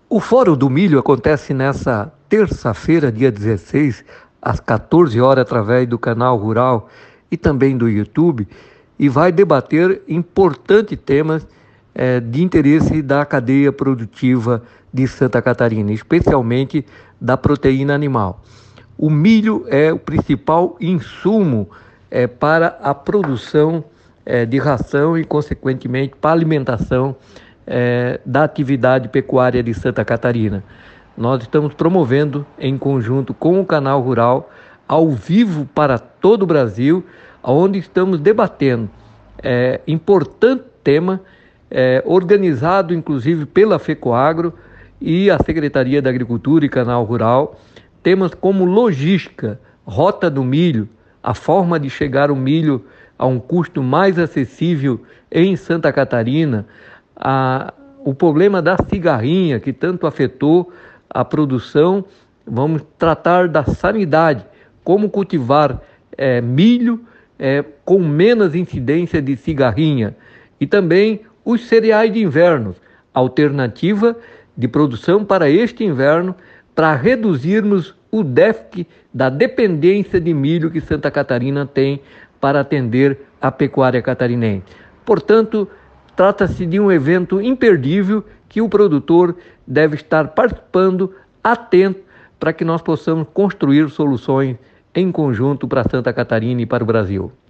O Fórum do Milho acontece nessa terça-feira, dia 16, às 14 horas, através do canal Rural e também do YouTube, e vai debater importantes temas de interesse da cadeia produtiva de Santa Catarina, especialmente da proteína animal. O milho é o principal insumo para a produção de ração e, consequentemente, para a alimentação da atividade pecuária de Santa Catarina. Nós estamos promovendo, em conjunto com o Canal Rural, ao vivo para todo o Brasil, onde estamos debatendo importante tema, organizado inclusive pela FECOAGRO e a Secretaria da Agricultura e Canal Rural, temas como logística, rota do milho, a forma de chegar o milho a um custo mais acessível em Santa Catarina, o problema da cigarrinha, que tanto afetou a produção. Vamos tratar da sanidade, como cultivar milho com menos incidência de cigarrinha, e também os cereais de inverno, alternativa de produção para este inverno, para reduzirmos o déficit da dependência de milho que Santa Catarina tem para atender a pecuária catarinense. Portanto, trata-se de um evento imperdível que o produtor deve estar participando, atento, para que nós possamos construir soluções em conjunto para Santa Catarina e para o Brasil.